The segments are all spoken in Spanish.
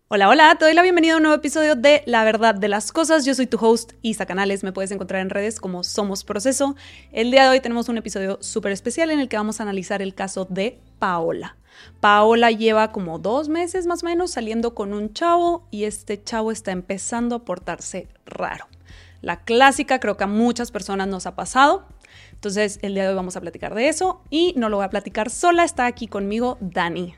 Hola, hola, te doy la bienvenida a un nuevo episodio de La Verdad de las Cosas. Yo soy tu host, Isa Canales. Me puedes encontrar en redes como Somos Proceso. El día de hoy tenemos un episodio súper especial en el que vamos a analizar el caso de Paola. Paola lleva como 2 meses más o menos saliendo con un chavo y este chavo está empezando a portarse raro. La clásica, creo que a muchas personas nos ha pasado. Entonces, el día de hoy vamos a platicar de eso y no lo voy a platicar sola. Está aquí conmigo Dani.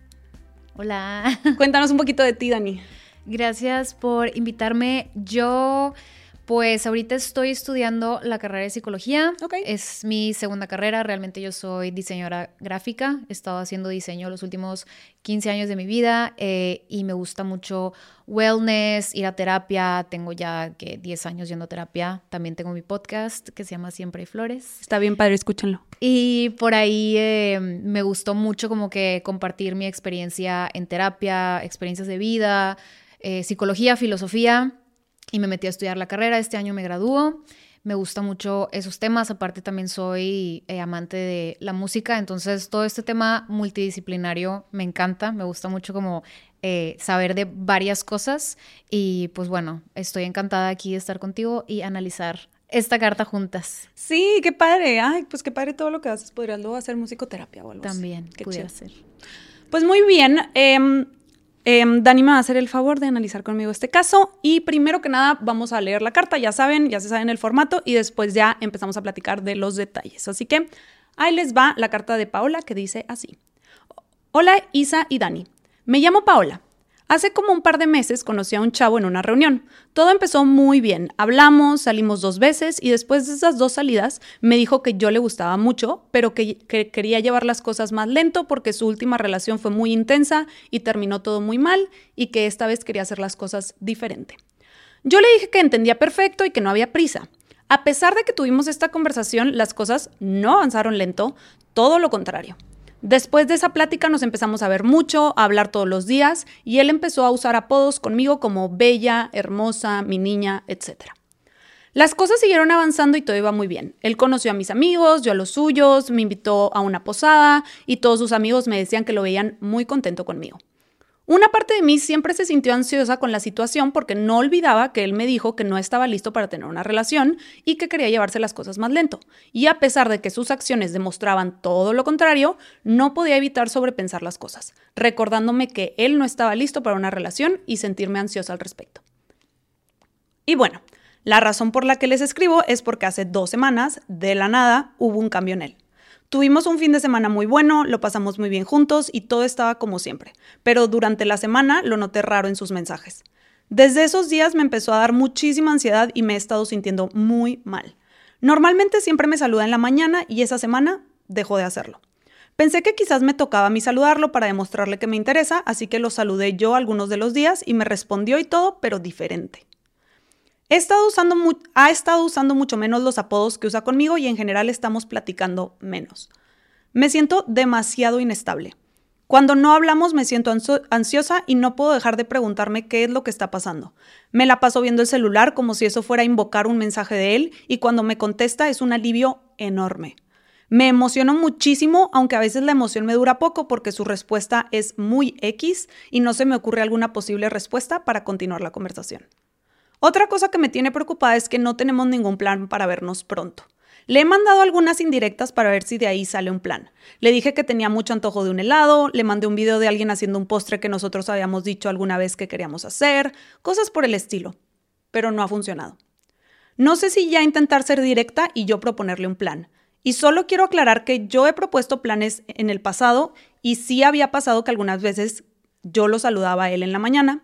Hola. Cuéntanos un poquito de ti, Dani. Gracias por invitarme. Yo, pues ahorita estoy estudiando la carrera de psicología. Okay. Es mi segunda carrera. Realmente yo soy diseñadora gráfica. He estado haciendo diseño los últimos 15 años de mi vida y me gusta mucho wellness, ir a terapia. Tengo ya 10 años yendo a terapia. También tengo mi podcast que se llama Siempre hay Flores. Está bien padre, escúchenlo. Y por ahí me gustó mucho como que compartir mi experiencia en terapia, experiencias de vida, psicología, filosofía, y me metí a estudiar la carrera. Este año me graduó. Me gusta mucho esos temas. Aparte también soy amante de la música, entonces todo este tema multidisciplinario me encanta. Me gusta mucho como saber de varias cosas y pues bueno, estoy encantada aquí de estar contigo y analizar esta carta juntas. Sí, qué padre. Ay, pues qué padre todo lo que haces. Podrías luego hacer musicoterapia o algo También así. Qué pudiera chido. ser. Pues muy bien. Dani me va a hacer el favor de analizar conmigo este caso. Y primero que nada, vamos a leer la carta. Ya saben, ya se saben el formato. Y después ya empezamos a platicar de los detalles. Así que ahí les va la carta de Paola que dice así. Hola, Isa y Dani. Me llamo Paola. Hace como un par de meses conocí a un chavo en una reunión. Todo empezó muy bien. Hablamos, salimos 2 veces y después de esas 2 salidas me dijo que yo le gustaba mucho, pero que quería llevar las cosas más lento porque su última relación fue muy intensa y terminó todo muy mal y que esta vez quería hacer las cosas diferente. Yo le dije que entendía perfecto y que no había prisa. A pesar de que tuvimos esta conversación, las cosas no avanzaron lento, todo lo contrario. Después de esa plática nos empezamos a ver mucho, a hablar todos los días y él empezó a usar apodos conmigo como bella, hermosa, mi niña, etc. Las cosas siguieron avanzando y todo iba muy bien. Él conoció a mis amigos, yo a los suyos, me invitó a una posada y todos sus amigos me decían que lo veían muy contento conmigo. Una parte de mí siempre se sintió ansiosa con la situación porque no olvidaba que él me dijo que no estaba listo para tener una relación y que quería llevarse las cosas más lento. Y a pesar de que sus acciones demostraban todo lo contrario, no podía evitar sobrepensar las cosas, recordándome que él no estaba listo para una relación y sentirme ansiosa al respecto. Y bueno, la razón por la que les escribo es porque hace 2 semanas, de la nada, hubo un cambio en él. Tuvimos un fin de semana muy bueno, lo pasamos muy bien juntos y todo estaba como siempre, pero durante la semana lo noté raro en sus mensajes. Desde esos días me empezó a dar muchísima ansiedad y me he estado sintiendo muy mal. Normalmente siempre me saluda en la mañana y esa semana dejó de hacerlo. Pensé que quizás me tocaba a mí saludarlo para demostrarle que me interesa, así que lo saludé yo algunos de los días y me respondió y todo, pero diferente. Ha estado usando mucho menos los apodos que usa conmigo y en general estamos platicando menos. Me siento demasiado inestable. Cuando no hablamos me siento ansiosa y no puedo dejar de preguntarme qué es lo que está pasando. Me la paso viendo el celular como si eso fuera a invocar un mensaje de él y cuando me contesta es un alivio enorme. Me emociono muchísimo, aunque a veces la emoción me dura poco porque su respuesta es muy X y no se me ocurre alguna posible respuesta para continuar la conversación. Otra cosa que me tiene preocupada es que no tenemos ningún plan para vernos pronto. Le he mandado algunas indirectas para ver si de ahí sale un plan. Le dije que tenía mucho antojo de un helado, le mandé un video de alguien haciendo un postre que nosotros habíamos dicho alguna vez que queríamos hacer, cosas por el estilo, pero no ha funcionado. No sé si ya intentar ser directa y yo proponerle un plan. Y solo quiero aclarar que yo he propuesto planes en el pasado y sí había pasado que algunas veces yo lo saludaba a él en la mañana,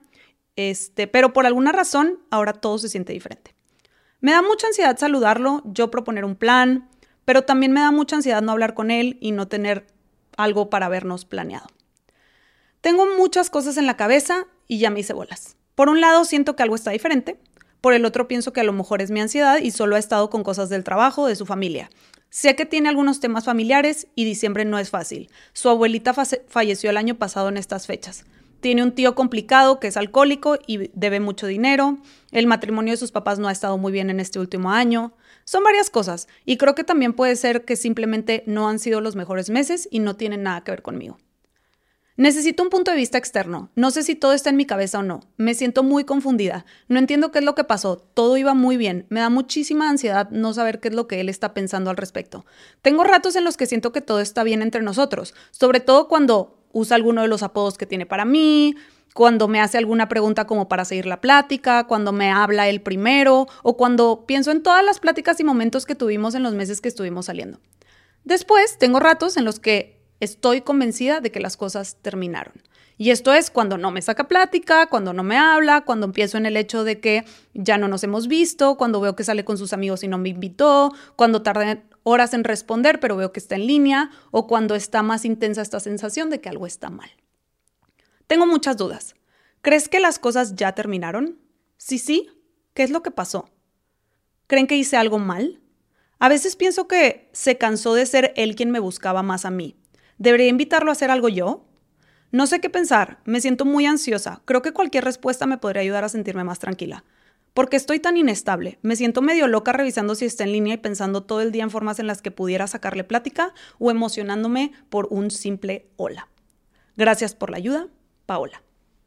pero por alguna razón ahora todo se siente diferente. Me da mucha ansiedad saludarlo, yo proponer un plan, pero también me da mucha ansiedad no hablar con él y no tener algo para vernos planeado. Tengo muchas cosas en la cabeza y ya me hice bolas. Por un lado siento que algo está diferente, por el otro pienso que a lo mejor es mi ansiedad y solo ha estado con cosas del trabajo, de su familia. Sé que tiene algunos temas familiares y diciembre no es fácil. Su abuelita falleció el año pasado en estas fechas. Tiene un tío complicado que es alcohólico y debe mucho dinero. El matrimonio de sus papás no ha estado muy bien en este último año. Son varias cosas y creo que también puede ser que simplemente no han sido los mejores meses y no tienen nada que ver conmigo. Necesito un punto de vista externo. No sé si todo está en mi cabeza o no. Me siento muy confundida. No entiendo qué es lo que pasó. Todo iba muy bien. Me da muchísima ansiedad no saber qué es lo que él está pensando al respecto. Tengo ratos en los que siento que todo está bien entre nosotros, sobre todo cuando usa alguno de los apodos que tiene para mí, cuando me hace alguna pregunta como para seguir la plática, cuando me habla él primero o cuando pienso en todas las pláticas y momentos que tuvimos en los meses que estuvimos saliendo. Después tengo ratos en los que estoy convencida de que las cosas terminaron. Y esto es cuando no me saca plática, cuando no me habla, cuando empiezo en el hecho de que ya no nos hemos visto, cuando veo que sale con sus amigos y no me invitó, cuando tarda horas en responder pero veo que está en línea, o cuando está más intensa esta sensación de que algo está mal. Tengo muchas dudas. ¿Crees que las cosas ya terminaron? Sí, ¿qué es lo que pasó? ¿Creen que hice algo mal? A veces pienso que se cansó de ser él quien me buscaba más a mí. ¿Debería invitarlo a hacer algo yo? No sé qué pensar, me siento muy ansiosa. Creo que cualquier respuesta me podría ayudar a sentirme más tranquila. ¿Por qué estoy tan inestable? Me siento medio loca revisando si está en línea y pensando todo el día en formas en las que pudiera sacarle plática o emocionándome por un simple hola. Gracias por la ayuda, Paola.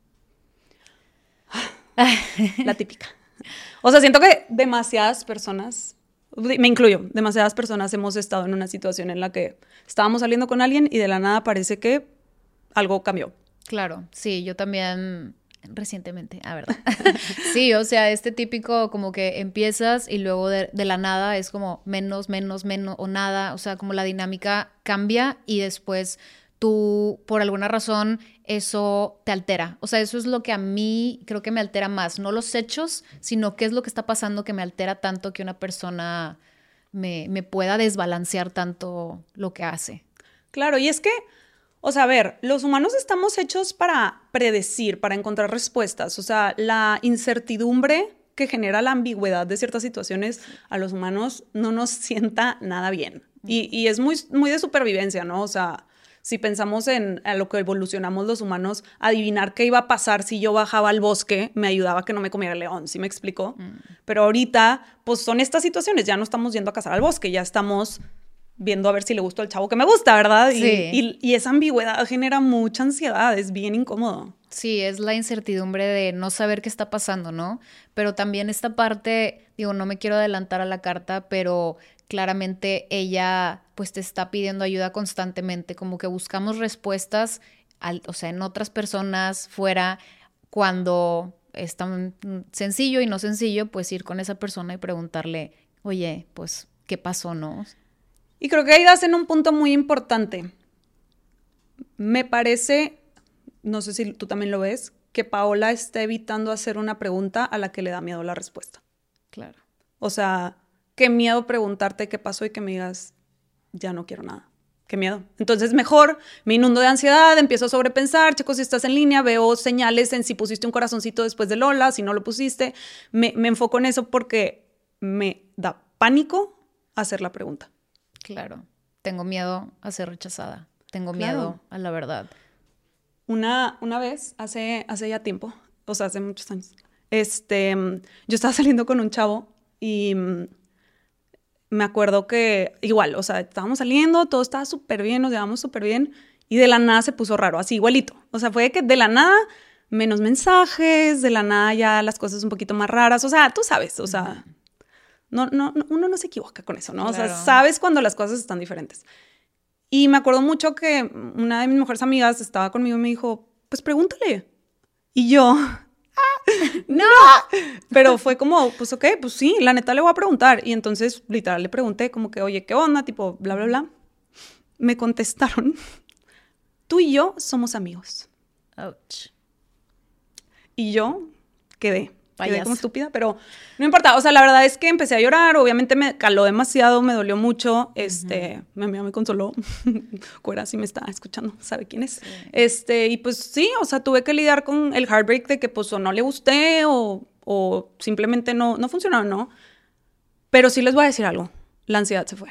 La típica. O sea, siento que demasiadas personas, me incluyo, demasiadas personas hemos estado en una situación en la que estábamos saliendo con alguien y de la nada parece que algo cambió. Claro, sí, yo también recientemente, verdad. Sí, o sea, este típico como que empiezas y luego de la nada es como menos o nada, o sea, como la dinámica cambia y después tú, por alguna razón, eso te altera. O sea, eso es lo que a mí creo que me altera más. No los hechos, sino qué es lo que está pasando que me altera tanto que una persona me pueda desbalancear tanto lo que hace. Claro, y es que, o sea, a ver, los humanos estamos hechos para predecir, para encontrar respuestas. O sea, la incertidumbre que genera la ambigüedad de ciertas situaciones a los humanos no nos sienta nada bien. Y es muy, muy de supervivencia, ¿no? O sea, si pensamos en a lo que evolucionamos los humanos, adivinar qué iba a pasar si yo bajaba al bosque me ayudaba a que no me comiera el león, ¿sí me explico? Pero ahorita, pues son estas situaciones, ya no estamos yendo a cazar al bosque, ya estamos viendo a ver si le gustó al chavo que me gusta, ¿verdad? Sí. Y esa ambigüedad genera mucha ansiedad, es bien incómodo. Sí, es la incertidumbre de no saber qué está pasando, ¿no? Pero también esta parte, digo, no me quiero adelantar a la carta, pero claramente ella pues te está pidiendo ayuda constantemente, como que buscamos respuestas, o sea, en otras personas fuera, cuando es tan sencillo y no sencillo, pues ir con esa persona y preguntarle, oye, pues, ¿qué pasó, no? Y creo que ahí das en un punto muy importante. Me parece, no sé si tú también lo ves, que Paola está evitando hacer una pregunta a la que le da miedo la respuesta. Claro. O sea, qué miedo preguntarte qué pasó y que me digas, ya no quiero nada. Qué miedo. Entonces mejor me inundo de ansiedad, empiezo a sobrepensar, checo si estás en línea, veo señales en si pusiste un corazoncito después del hola, si no lo pusiste. Me enfoco en eso porque me da pánico hacer la pregunta. Claro. Tengo miedo a ser rechazada. Tengo miedo a la verdad. Una vez, hace ya tiempo, o sea, hace muchos años, yo estaba saliendo con un chavo y me acuerdo que igual, o sea, estábamos saliendo, todo estaba súper bien, nos llevamos súper bien y de la nada se puso raro, así igualito. O sea, fue que de la nada menos mensajes, de la nada ya las cosas un poquito más raras. O sea, tú sabes, o sea, no, uno no se equivoca con eso, ¿no? Claro. O sea, sabes cuando las cosas están diferentes. Y me acuerdo mucho que una de mis mejores amigas estaba conmigo y me dijo, pues pregúntale. Y yo, ¡no! Pero fue como, pues ok, pues sí, la neta le voy a preguntar. Y entonces, literal, le pregunté como que, oye, ¿qué onda? Tipo, bla, bla, bla. Me contestaron, tú y yo somos amigos. Ouch. Y yo quedé Payaso. como estúpida, pero no importa. O sea, la verdad es que empecé a llorar. Obviamente me caló demasiado, me dolió mucho. Mi amiga me consoló. Cuera, si me está escuchando, sabe quién es. Sí. Y pues sí, o sea, tuve que lidiar con el heartbreak de que pues o no le gusté o simplemente no funcionó, ¿no? Pero sí les voy a decir algo. La ansiedad se fue.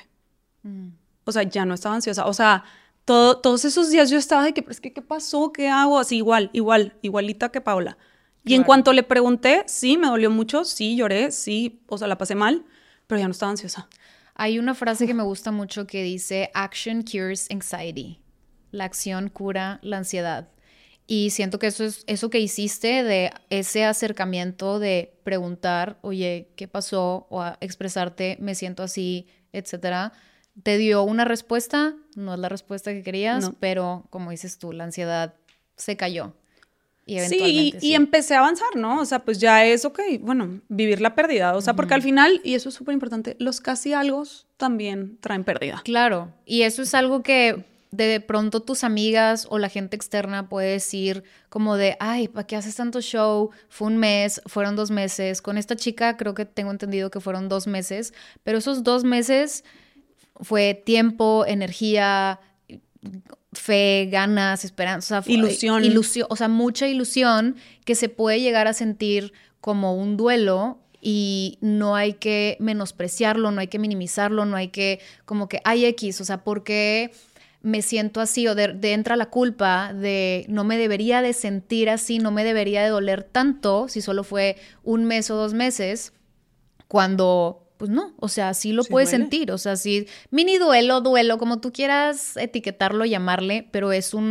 O sea, ya no estaba ansiosa. O sea, todos esos días yo estaba de que, pero es que, ¿qué pasó? ¿Qué hago? Así igualita que Paola. Y claro. En cuanto le pregunté, sí, me dolió mucho, sí, lloré, sí, o sea, la pasé mal, pero ya no estaba ansiosa. Hay una frase que me gusta mucho que dice, action cures anxiety. la acción cura la ansiedad. Y siento que eso que hiciste, de ese acercamiento de preguntar, oye, ¿qué pasó? O a expresarte, me siento así, etcétera, te dio una respuesta. No es la respuesta que querías, No. pero como dices tú, la ansiedad se cayó. Y Sí, eventualmente y empecé a avanzar, ¿no? O sea, pues ya es ok, bueno, vivir la pérdida. O sea, porque al final, y eso es súper importante, los casi algo también traen pérdida. Claro, y eso es algo que de pronto tus amigas o la gente externa puede decir como de, ay, ¿para qué haces tanto show? Fue un mes, fueron 2 meses. Con esta chica creo que tengo entendido que fueron 2 meses, pero esos 2 meses fue tiempo, energía, fe, ganas, esperanza, Ilusión. o sea, mucha ilusión que se puede llegar a sentir como un duelo y no hay que menospreciarlo, no hay que minimizarlo, no hay que como que hay X, o sea, ¿por qué me siento así? O de entra la culpa de no me debería de sentir así, no me debería de doler tanto si solo fue un mes o 2 meses, cuando pues no, o sea, sí lo Sí puedes duele. sentir, o sea, sí, mini duelo, duelo, como tú quieras etiquetarlo, llamarle, pero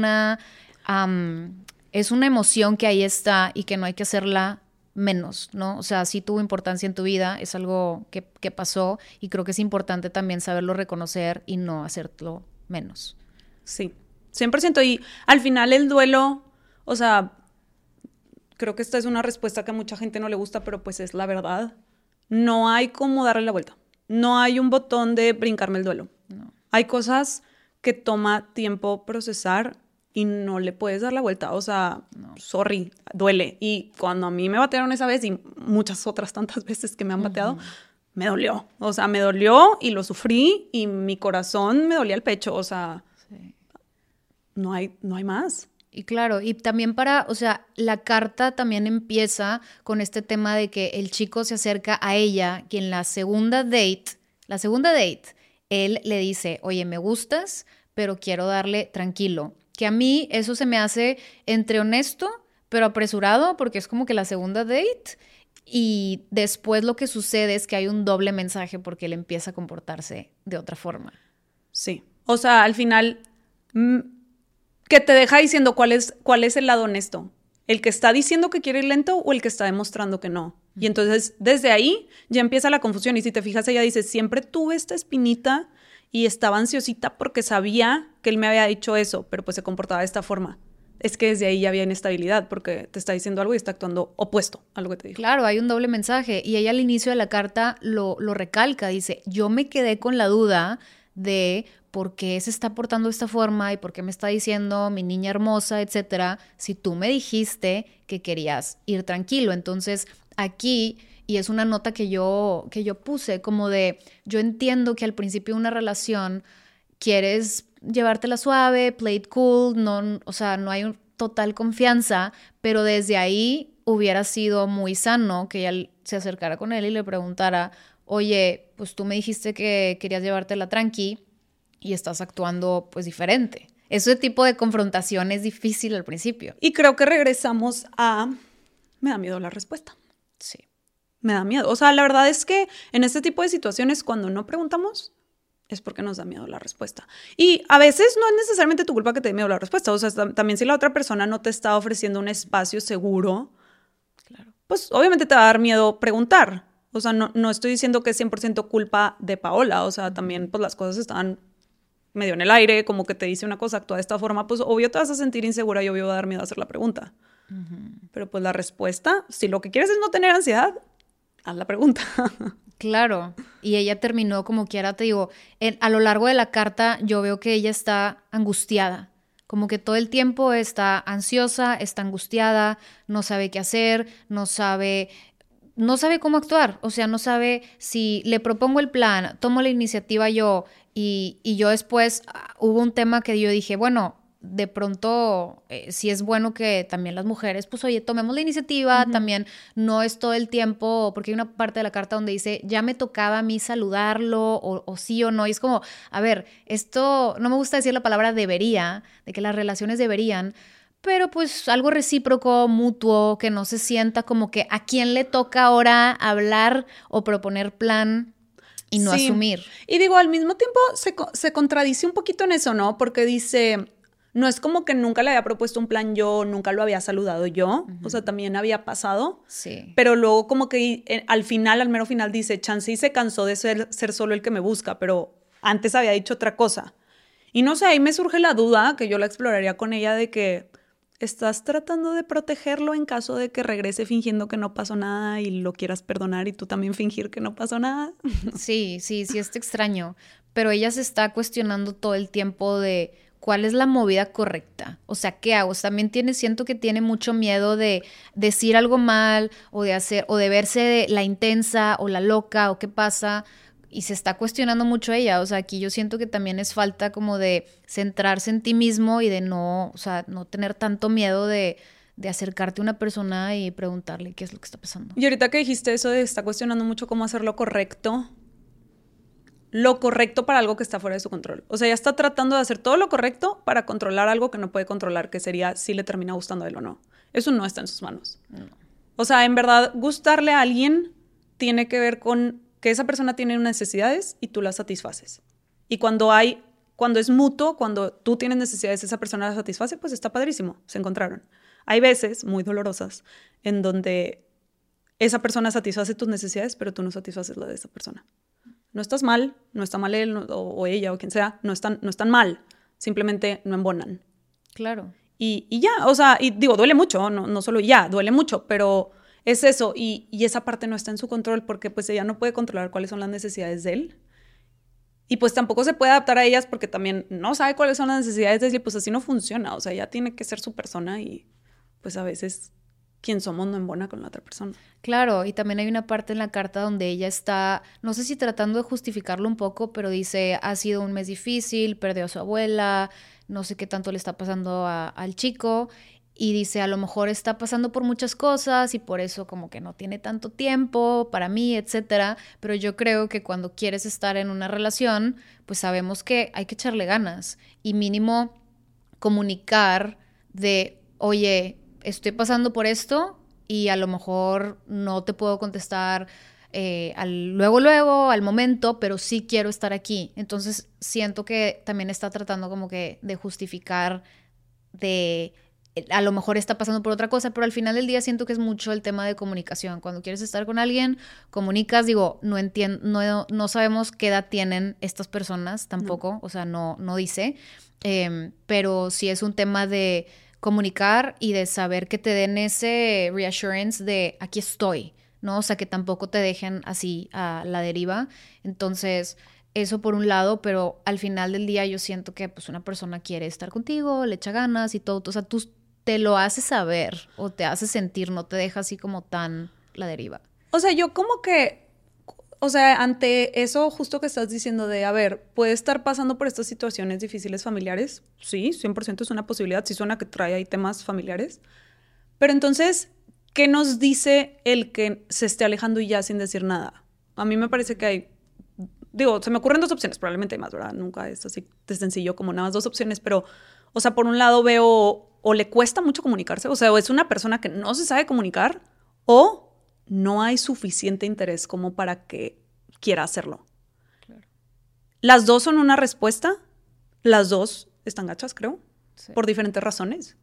es una emoción que ahí está y que no hay que hacerla menos, ¿no? O sea, sí tuvo importancia en tu vida, es algo que pasó y creo que es importante también saberlo reconocer y no hacerlo menos. Sí, 100%. Y al final el duelo, o sea, creo que esta es una respuesta que a mucha gente no le gusta, pero pues es la verdad. No hay como darle la vuelta. No hay un botón de brincarme el duelo. No. Hay cosas que toma tiempo procesar y no le puedes dar la vuelta. O sea, No. sorry, duele. Y cuando a mí me batearon esa vez y muchas otras tantas veces que me han bateado, me dolió. O sea, me dolió y lo sufrí y mi corazón me dolía el pecho. O sea, Sí. no hay más. Y claro, y también o sea, la carta también empieza con este tema de que el chico se acerca a ella, que en la segunda date, él le dice, oye, me gustas, pero quiero darle tranquilo. Que a mí eso se me hace entre honesto, pero apresurado, porque es como que la segunda date, y después lo que sucede es que hay un doble mensaje porque él empieza a comportarse de otra forma. Sí. O sea, al final, que te deja diciendo cuál es el lado honesto. ¿El que está diciendo que quiere ir lento o el que está demostrando que no? Y entonces, desde ahí, ya empieza la confusión. Y si te fijas, ella dice, siempre tuve esta espinita y estaba ansiosita porque sabía que él me había dicho eso, pero pues se comportaba de esta forma. Es que desde ahí ya había inestabilidad porque te está diciendo algo y está actuando opuesto a lo que te dijo. Claro, hay un doble mensaje. Y ella al inicio de la carta lo recalca. Dice, yo me quedé con la duda de por qué se está portando de esta forma y por qué me está diciendo mi niña hermosa, etcétera, si tú me dijiste que querías ir tranquilo. Entonces, aquí, y es una nota que yo puse, como de, yo entiendo que al principio de una relación quieres llevártela suave, play it cool, no, o sea, no hay total confianza, pero desde ahí hubiera sido muy sano que ella se acercara con él y le preguntara, oye, pues tú me dijiste que querías llevártela tranqui y estás actuando pues diferente. Ese tipo de confrontación es difícil al principio. Y creo que regresamos a... Me da miedo la respuesta. Sí. Me da miedo. O sea, la verdad es que en este tipo de situaciones, cuando no preguntamos, es porque nos da miedo la respuesta. Y a veces no es necesariamente tu culpa que te dé miedo la respuesta. O sea, también si la otra persona no te está ofreciendo un espacio seguro, Claro. pues obviamente te va a dar miedo preguntar. O sea, no estoy diciendo que es 100% culpa de Paola. O sea, también pues las cosas estaban medio en el aire, como que te dice una cosa, actúa de esta forma, pues obvio te vas a sentir insegura y obvio va a dar miedo a hacer la pregunta. Pero pues la respuesta, si lo que quieres es no tener ansiedad, haz la pregunta. Claro, y ella terminó como quiera, te digo, a lo largo de la carta yo veo que ella está angustiada, como que todo el tiempo está ansiosa, está angustiada, no sabe qué hacer, no sabe cómo actuar, o sea, no sabe si le propongo el plan, tomo la iniciativa yo y yo después hubo un tema que yo dije, bueno, de pronto sí es bueno que también las mujeres, pues oye, tomemos la iniciativa, también no es todo el tiempo, porque hay una parte de la carta donde dice, ya me tocaba a mí saludarlo o sí o no, y es como, a ver, esto, no me gusta decir la palabra debería, de que las relaciones deberían, pero pues algo recíproco, mutuo, que no se sienta como que a quién le toca ahora hablar o proponer plan y no Sí. asumir. Y digo, al mismo tiempo se contradice un poquito en eso, ¿no? Porque dice, No es como que nunca le había propuesto un plan yo, nunca lo había saludado yo. O sea, también había pasado. Sí. Pero luego como que al final, al mero final dice, chance y se cansó de ser solo el que me busca, pero antes había dicho otra cosa. Y no sé, ahí me surge la duda, que yo la exploraría con ella, de que estás tratando de protegerlo en caso de que regrese fingiendo que no pasó nada y lo quieras perdonar y tú también fingir que no pasó nada. Sí, está extraño. Pero ella se está cuestionando todo el tiempo de cuál es la movida correcta. O sea, ¿qué hago? También siento que tiene mucho miedo de decir algo mal o de verse la intensa o la loca o qué pasa. Y se está cuestionando mucho ella. O sea, aquí yo siento que también es falta como de centrarse en ti mismo y de no tener tanto miedo de acercarte a una persona y preguntarle qué es lo que está pasando. Y ahorita que dijiste eso de está cuestionando mucho cómo hacer lo correcto para algo que está fuera de su control. O sea, ella está tratando de hacer todo lo correcto para controlar algo que no puede controlar, que sería si le termina gustando a él o no. Eso no está en sus manos. No. O sea, en verdad, gustarle a alguien tiene que ver con que esa persona tiene necesidades y tú las satisfaces. Y cuando es mutuo, cuando tú tienes necesidades y esa persona las satisface, pues está padrísimo, se encontraron. Hay veces muy dolorosas en donde esa persona satisface tus necesidades, pero tú no satisfaces la de esa persona. No estás mal, no está mal él o ella o quien sea, no están mal, simplemente no embonan. Claro. Y ya, o sea, y digo, duele mucho, no solo ya, duele mucho, pero es eso, y esa parte no está en su control porque pues ella no puede controlar cuáles son las necesidades de él. Y pues tampoco se puede adaptar a ellas porque también no sabe cuáles son las necesidades de él y pues así no funciona. O sea, ella tiene que ser su persona y pues a veces quien somos no embona con la otra persona. Claro, y también hay una parte en la carta donde ella está, no sé si tratando de justificarlo un poco, pero dice, ha sido un mes difícil, perdió a su abuela, no sé qué tanto le está pasando al chico, y dice, a lo mejor está pasando por muchas cosas y por eso como que no tiene tanto tiempo para mí, etcétera, pero yo creo que cuando quieres estar en una relación, pues sabemos que hay que echarle ganas y mínimo comunicar de, oye, estoy pasando por esto y a lo mejor no te puedo contestar luego, al momento, pero sí quiero estar aquí. Entonces siento que también está tratando como que de justificar de a lo mejor está pasando por otra cosa, pero al final del día siento que es mucho el tema de comunicación. Cuando quieres estar con alguien, comunicas, digo, no sabemos qué edad tienen estas personas tampoco, o sea, no dice, pero sí es un tema de comunicar y de saber que te den ese reassurance de aquí estoy, ¿no? O sea, que tampoco te dejen así a la deriva. Entonces, eso por un lado, pero al final del día yo siento que pues una persona quiere estar contigo, le echa ganas y todo, o sea, tú te lo haces saber o te haces sentir, no te deja así como tan la deriva. O sea, yo como que, o sea, ante eso justo que estás diciendo de, a ver, puede estar pasando por estas situaciones difíciles familiares, sí, 100% es una posibilidad, sí suena que trae ahí temas familiares, pero entonces, ¿qué nos dice el que se esté alejando y ya sin decir nada? A mí me parece que hay, digo, se me ocurren dos opciones, probablemente hay más, ¿verdad? Nunca es así de sencillo como nada más dos opciones, pero, o sea, por un lado veo o le cuesta mucho comunicarse, o sea, o es una persona que no se sabe comunicar, o no hay suficiente interés como para que quiera hacerlo. Claro. Las dos son una respuesta, las dos están gachas, creo, sí, por diferentes razones.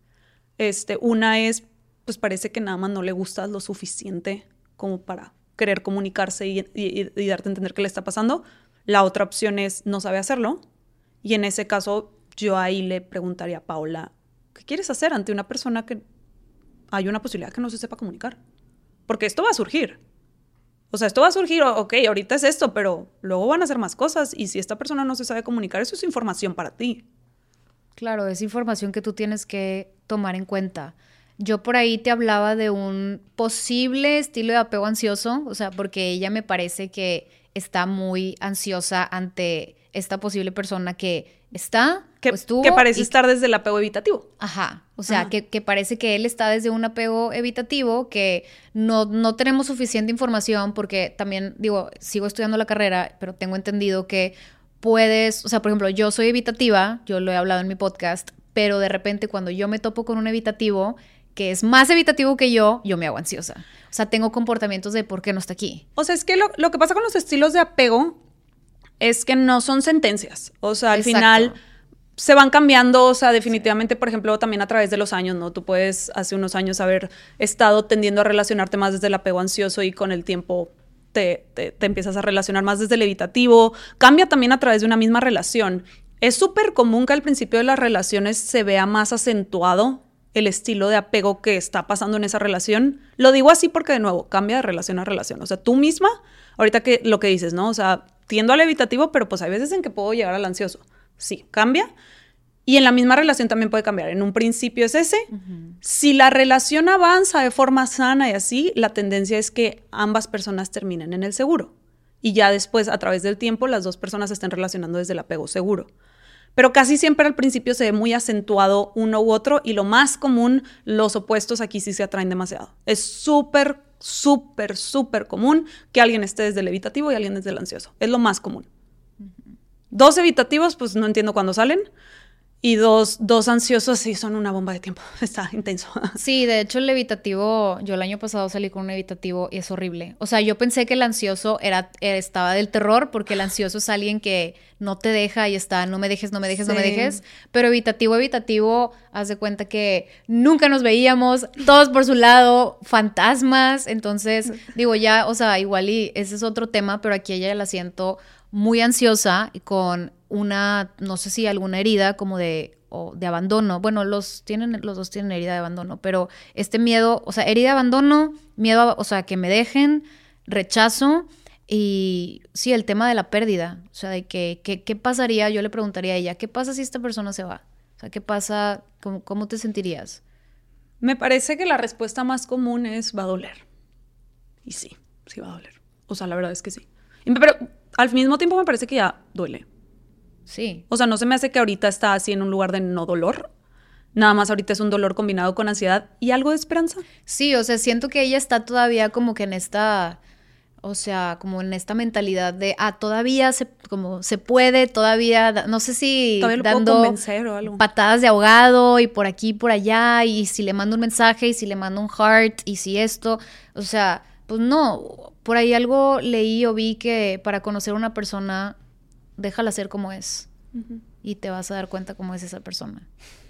Una es, pues parece que nada más no le gustas lo suficiente como para querer comunicarse y darte a entender qué le está pasando. La otra opción es no sabe hacerlo, y en ese caso yo ahí le preguntaría a Paola, ¿qué quieres hacer ante una persona que hay una posibilidad que no se sepa comunicar? Porque esto va a surgir. O sea, esto va a surgir, ok, ahorita es esto, pero luego van a hacer más cosas. Y si esta persona no se sabe comunicar, eso es información para ti. Claro, es información que tú tienes que tomar en cuenta. Yo por ahí te hablaba de un posible estilo de apego ansioso, o sea, porque ella me parece que está muy ansiosa ante esta posible persona que está, que parece estar desde el apego evitativo. Ajá, o sea, que parece que él está desde un apego evitativo, que no tenemos suficiente información porque también, digo, sigo estudiando la carrera, pero tengo entendido que puedes, o sea, por ejemplo, yo soy evitativa, yo lo he hablado en mi podcast, pero de repente cuando yo me topo con un evitativo que es más evitativo que yo me hago ansiosa. O sea, tengo comportamientos de ¿por qué no está aquí? O sea, es que lo que pasa con los estilos de apego es que no son sentencias. O sea, al final se van cambiando, o sea, definitivamente, por ejemplo, también a través de los años, ¿no? Tú puedes hace unos años haber estado tendiendo a relacionarte más desde el apego ansioso y con el tiempo te empiezas a relacionar más desde el evitativo. Cambia también a través de una misma relación. Es súper común que al principio de las relaciones se vea más acentuado el estilo de apego que está pasando en esa relación. Lo digo así porque, de nuevo, cambia de relación a relación. O sea, tú misma, ahorita que lo que dices, ¿no? O sea, tiendo al evitativo, pero pues hay veces en que puedo llegar al ansioso. Sí, cambia. Y en la misma relación también puede cambiar. En un principio es ese. Si la relación avanza de forma sana y así, la tendencia es que ambas personas terminen en el seguro. Y ya después, a través del tiempo, las dos personas se estén relacionando desde el apego seguro. Pero casi siempre al principio se ve muy acentuado uno u otro y lo más común, los opuestos aquí sí se atraen demasiado. Es súper, súper, súper común que alguien esté desde el evitativo y alguien desde el ansioso. Es lo más común. Dos evitativos, pues no entiendo cuándo salen. Y dos ansiosos, sí, son una bomba de tiempo. Está intenso. Sí, de hecho el evitativo, yo el año pasado salí con un evitativo y es horrible. O sea, yo pensé que el ansioso estaba del terror porque el ansioso es alguien que no te deja y está, no me dejes, no me dejes, sí. No me dejes. Pero evitativo, haz de cuenta que nunca nos veíamos, todos por su lado, fantasmas. Entonces, digo ya, o sea, igual y ese es otro tema, pero aquí ella la siento muy ansiosa y con una, no sé si alguna herida como de abandono. Bueno, los dos tienen herida de abandono, pero este miedo, o sea, herida de abandono, miedo, o sea, que me dejen, rechazo y sí, el tema de la pérdida. O sea, de que ¿qué pasaría? Yo le preguntaría a ella, ¿qué pasa si esta persona se va? O sea, ¿qué pasa? ¿Cómo te sentirías? Me parece que la respuesta más común es va a doler. Y sí va a doler. O sea, la verdad es que sí. Pero al mismo tiempo me parece que ya duele. Sí. O sea, no se me hace que ahorita está así en un lugar de no dolor. Nada más ahorita es un dolor combinado con ansiedad y algo de esperanza. Sí, o sea, siento que ella está todavía como que en esta, o sea, como en esta mentalidad de, todavía se puede, todavía, no sé si todavía lo dando puedo convencer o algo. Patadas de ahogado y por aquí, por allá, y si le mando un mensaje, y si le mando un heart, y si esto, o sea, pues no, por ahí algo leí o vi que para conocer a una persona, déjala ser como es. Uh-huh. Y te vas a dar cuenta cómo es esa persona.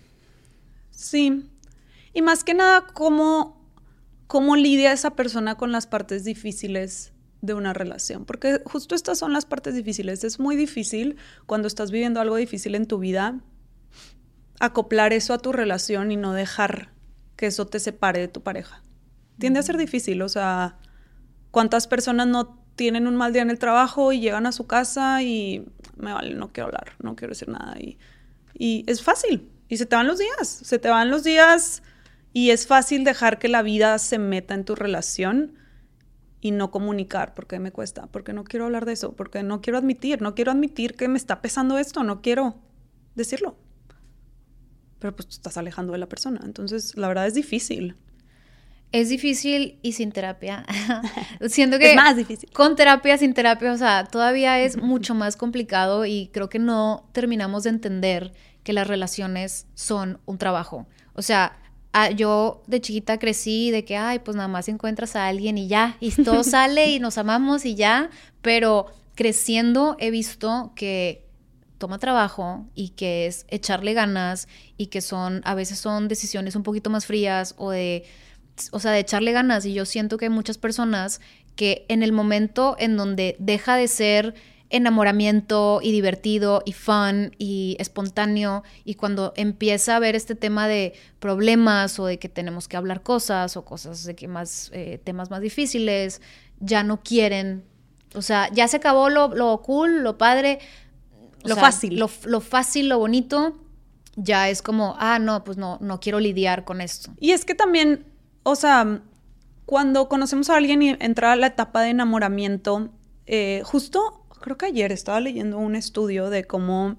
Sí. Y más que nada, cómo lidia esa persona con las partes difíciles de una relación. Porque justo estas son las partes difíciles. Es muy difícil cuando estás viviendo algo difícil en tu vida, acoplar eso a tu relación y no dejar que eso te separe de tu pareja. Tiende a ser difícil. O sea, ¿cuántas personas no tienen un mal día en el trabajo y llegan a su casa y me vale, no quiero hablar, no quiero decir nada? Y es fácil. Y se te van los días y es fácil dejar que la vida se meta en tu relación y no comunicar. ¿Por qué me cuesta? Porque no quiero hablar de eso, porque no quiero admitir que me está pesando esto, no quiero decirlo. Pero pues te estás alejando de la persona. Entonces, la verdad es difícil. Es difícil y sin terapia. Siento que es más difícil. Con terapia, sin terapia, o sea, todavía es mucho más complicado y creo que no terminamos de entender que las relaciones son un trabajo. O sea, yo de chiquita crecí de que, pues nada más encuentras a alguien y ya, y todo sale y nos amamos y ya, pero creciendo he visto que toma trabajo y que es echarle ganas y que a veces son decisiones un poquito más frías de echarle ganas. Y yo siento que hay muchas personas que en el momento en donde deja de ser enamoramiento y divertido y fun y espontáneo y cuando empieza a haber este tema de problemas o de que tenemos que hablar cosas o cosas de que temas más difíciles, ya no quieren, o sea, ya se acabó lo cool, lo padre, fácil. Lo fácil, lo bonito, ya es como, no, pues no quiero lidiar con esto. Y es que también, o sea, cuando conocemos a alguien y entra a la etapa de enamoramiento, justo creo que ayer estaba leyendo un estudio de cómo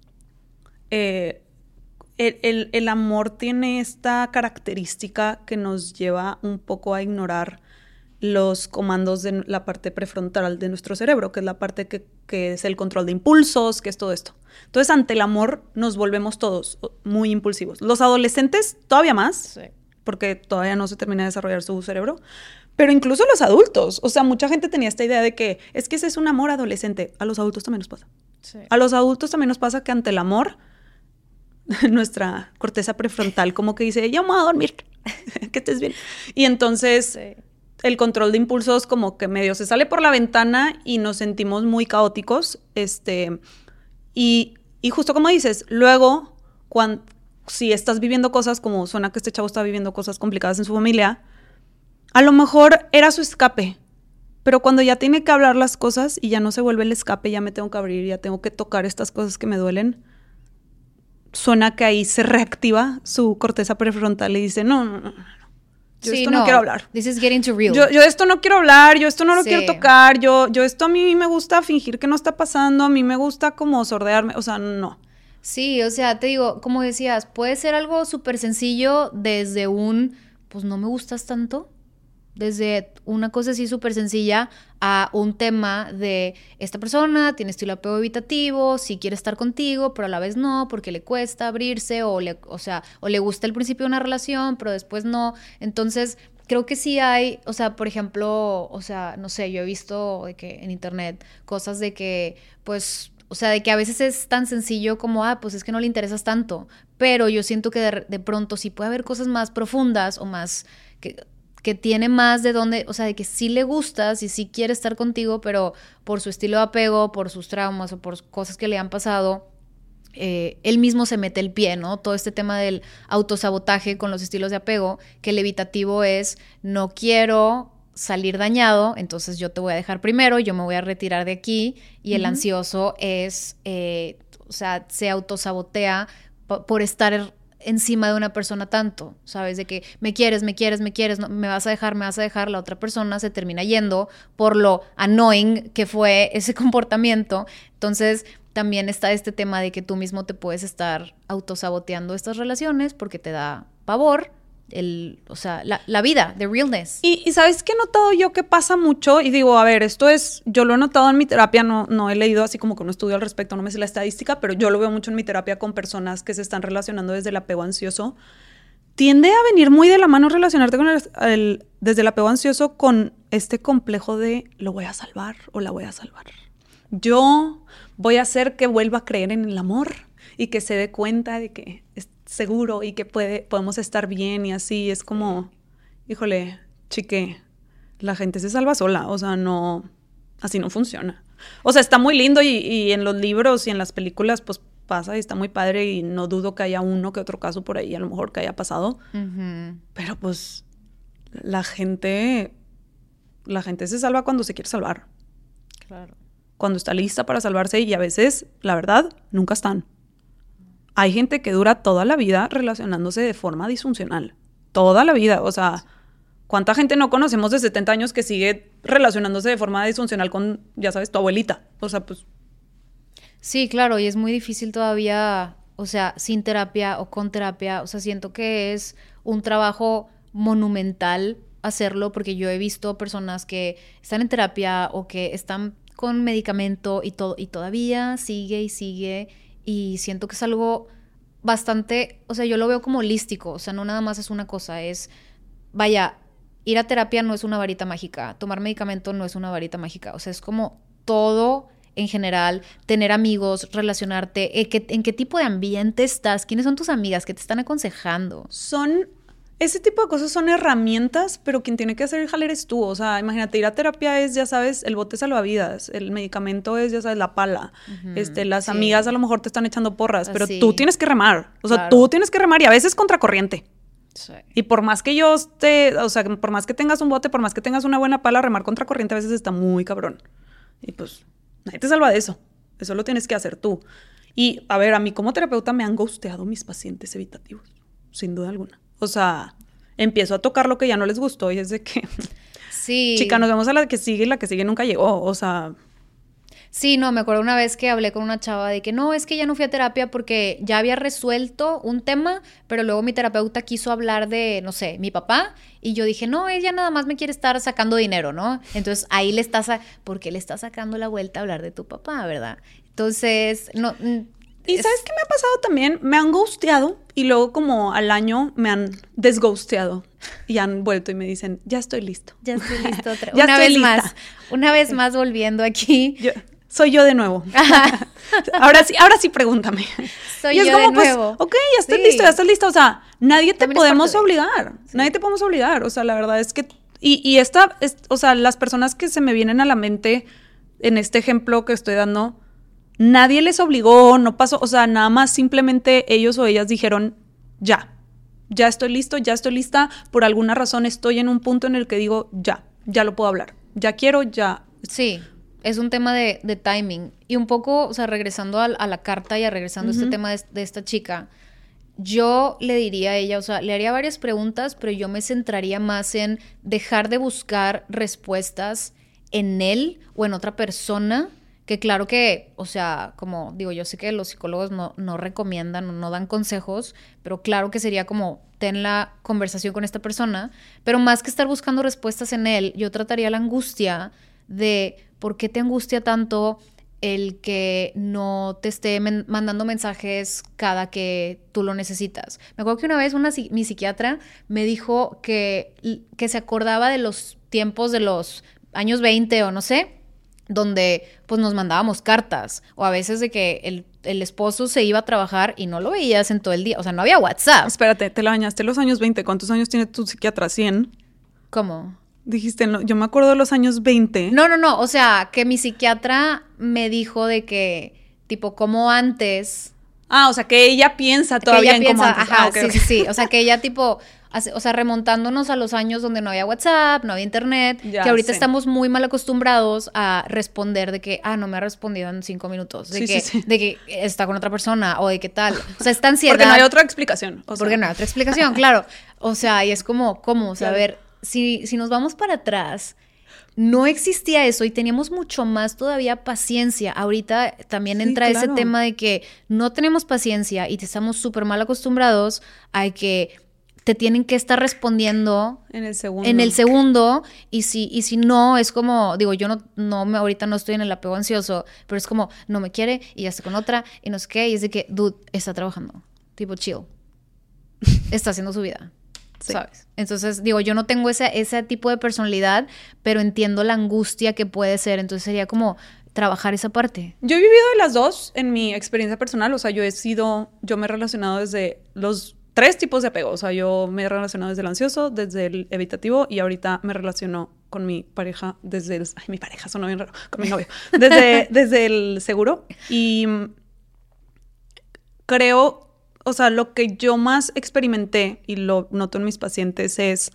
el amor tiene esta característica que nos lleva un poco a ignorar los comandos de la parte prefrontal de nuestro cerebro, que es la parte que es el control de impulsos, que es todo esto. Entonces, ante el amor nos volvemos todos muy impulsivos. Los adolescentes todavía más, sí, porque todavía no se termina de desarrollar su cerebro, pero incluso los adultos. O sea, mucha gente tenía esta idea de que es que ese es un amor adolescente. A los adultos también nos pasa. Sí. A los adultos también nos pasa que ante el amor nuestra corteza prefrontal como que dice, ya me voy a dormir, que estés bien. Y entonces el control de impulsos como que medio se sale por la ventana y nos sentimos muy caóticos. Y justo como dices, luego, si estás viviendo cosas como suena que este chavo está viviendo cosas complicadas en su familia, a lo mejor era su escape. Pero cuando ya tiene que hablar las cosas y ya no se vuelve el escape, ya me tengo que abrir, ya tengo que tocar estas cosas que me duelen, suena que ahí se reactiva su corteza prefrontal y dice, no. Yo esto no quiero hablar. This is getting too real. Yo esto no quiero hablar, yo esto no lo quiero tocar, yo esto a mí me gusta fingir que no está pasando, a mí me gusta como sordearme, o sea, no. Sí, o sea, te digo, como decías, puede ser algo súper sencillo desde pues no me gustas tanto. Desde una cosa así súper sencilla a un tema de esta persona tiene estilo de apego evitativo, sí quiere estar contigo, pero a la vez no, porque le cuesta abrirse o le gusta el principio de una relación, pero después no. Entonces, creo que sí hay, o sea, por ejemplo, o sea, no sé, yo he visto de que en internet cosas de que, pues, o sea, de que a veces es tan sencillo como, pues es que no le interesas tanto, pero yo siento que de pronto sí puede haber cosas más profundas o más que tiene más de dónde, o sea, de que sí le gustas y sí quiere estar contigo, pero por su estilo de apego, por sus traumas o por cosas que le han pasado, él mismo se mete el pie, ¿no? Todo este tema del autosabotaje con los estilos de apego, que el evitativo es, no quiero salir dañado, entonces yo te voy a dejar primero, yo me voy a retirar de aquí, y el ansioso es, o sea, se autosabotea por estar encima de una persona tanto, ¿sabes? De que me quieres, no, me vas a dejar, la otra persona se termina yendo por lo annoying que fue ese comportamiento. Entonces, también está este tema de que tú mismo te puedes estar autosaboteando estas relaciones porque te da pavor, o sea, la vida, the realness. Y ¿sabes qué he notado yo que pasa mucho? Y digo, a ver, yo lo he notado en mi terapia, no he leído así como que un estudio al respecto, no me sé la estadística, pero yo lo veo mucho en mi terapia con personas que se están relacionando desde el apego ansioso. Tiende a venir muy de la mano relacionarte con desde el apego ansioso con este complejo de lo voy a salvar o la voy a salvar. Yo voy a hacer que vuelva a creer en el amor y que se dé cuenta de que es seguro y que podemos estar bien y así. Es como, híjole, chique, la gente se salva sola, o sea, no, así no funciona. O sea, está muy lindo y en los libros y en las películas pues pasa y está muy padre y no dudo que haya uno que otro caso por ahí a lo mejor que haya pasado. Pero pues la gente se salva cuando se quiere salvar. Claro. Cuando está lista para salvarse, y a veces, la verdad, nunca están. Hay gente que dura toda la vida relacionándose de forma disfuncional. Toda la vida. O sea, ¿cuánta gente no conocemos de 70 años que sigue relacionándose de forma disfuncional con, ya sabes, tu abuelita? O sea, pues... Sí, claro, y es muy difícil todavía, o sea, sin terapia o con terapia. O sea, siento que es un trabajo monumental hacerlo, porque yo he visto personas que están en terapia o que están con medicamento y todavía sigue y sigue. Y siento que es algo bastante, o sea, yo lo veo como holístico, o sea, no nada más es una cosa, vaya, ir a terapia no es una varita mágica, tomar medicamento no es una varita mágica, o sea, es como todo en general, tener amigos, relacionarte, en qué tipo de ambiente estás, quiénes son tus amigas que te están aconsejando. Ese tipo de cosas son herramientas, pero quien tiene que hacer el jale eres tú. O sea, imagínate, ir a terapia es, ya sabes, el bote salvavidas. El medicamento es, ya sabes, la pala. Las amigas a lo mejor te están echando porras, pero tú tienes que remar. O sea, tú tienes que remar y a veces contracorriente. Sí. Y por más que por más que tengas un bote, por más que tengas una buena pala, remar contracorriente a veces está muy cabrón. Y pues, nadie te salva de eso. Eso lo tienes que hacer tú. Y, a ver, a mí como terapeuta me han ghosteado mis pacientes evitativos. Sin duda alguna. O sea, empiezo a tocar lo que ya no les gustó y es de que... Sí. Chica, nos vemos a la que sigue y la que sigue nunca llegó, o sea... Sí, no, me acuerdo una vez que hablé con una chava de que no, es que ya no fui a terapia porque ya había resuelto un tema, pero luego mi terapeuta quiso hablar de, no sé, mi papá, y yo dije, no, ella nada más me quiere estar sacando dinero, ¿no? Entonces ahí ¿por qué le estás sacando la vuelta a hablar de tu papá, verdad? Entonces, no... ¿Y sabes qué me ha pasado también? Me han ghosteado y luego como al año me han desghosteado y han vuelto y me dicen, ya estoy listo. Ya estoy listo. Una vez más volviendo aquí. soy yo de nuevo. ahora sí pregúntame. Soy y es yo como, de nuevo. Pues, ok, ya estás listo, ya estás lista. O sea, nadie te También es podemos parte de- obligar. Sí. Nadie te podemos obligar. O sea, la verdad es que... o sea, las personas que se me vienen a la mente en este ejemplo que estoy dando, nadie les obligó, no pasó. O sea, nada más simplemente ellos o ellas dijeron, ya estoy listo, ya estoy lista. Por alguna razón estoy en un punto en el que digo, ya lo puedo hablar. Ya quiero, ya... Sí, es un tema de timing. Y un poco, o sea, regresando a la carta y regresando a este tema de esta chica, yo le diría a ella, o sea, le haría varias preguntas, pero yo me centraría más en dejar de buscar respuestas en él o en otra persona, que claro que, o sea, como digo, yo sé que los psicólogos no recomiendan o no dan consejos, pero claro que sería como, ten la conversación con esta persona, pero más que estar buscando respuestas en él, yo trataría la angustia de por qué te angustia tanto el que no te esté mandando mensajes cada que tú lo necesitas. Me acuerdo que una vez mi psiquiatra me dijo que se acordaba de los tiempos de los años 20 o no sé, donde pues nos mandábamos cartas, o a veces de que el esposo se iba a trabajar y no lo veías en todo el día, o sea, no había WhatsApp. Espérate, te la bañaste los años 20. ¿Cuántos años tiene tu psiquiatra? 100. ¿Cómo? Dijiste, no, yo me acuerdo de los años 20. No, o sea, que mi psiquiatra me dijo de que, tipo, como antes... Ah, o sea, que ella piensa todavía en cómo antes. Ajá, Okay, sí. O sea, que ella, tipo, o sea, remontándonos a los años donde no había WhatsApp, no había internet, Ya que ahorita sé. estamos muy mal acostumbrados a responder de que, no me ha respondido en 5 minutos, de que está con otra persona o de qué tal. O sea, esta ansiedad... Porque no hay otra explicación. Porque no hay otra explicación, claro. O sea, y es como, ¿cómo? O sea, Claro. a ver, si nos vamos para atrás, no existía eso y teníamos mucho más todavía paciencia. Ahorita también Sí, entra ese claro. tema de que no tenemos paciencia y te estamos súper mal acostumbrados a que te tienen que estar respondiendo En el segundo. en el segundo, y si no, es como, digo, yo ahorita no estoy en el apego ansioso, pero es como, no me quiere y ya está con otra y no sé qué, y es de que, dude, está trabajando, tipo chill, está haciendo su vida. Sí. ¿Sabes? Entonces, digo, yo no tengo ese tipo de personalidad, pero entiendo la angustia que puede ser. Entonces, sería como trabajar esa parte. Yo he vivido de las dos en mi experiencia personal. O sea, yo me he relacionado desde los 3 tipos de apego. O sea, yo me he relacionado desde el ansioso, desde el evitativo y ahorita me relaciono con mi pareja desde el... Ay, mi pareja, sonó bien raro. Con mi novio. Desde el seguro. Y creo... O sea, lo que yo más experimenté y lo noto en mis pacientes es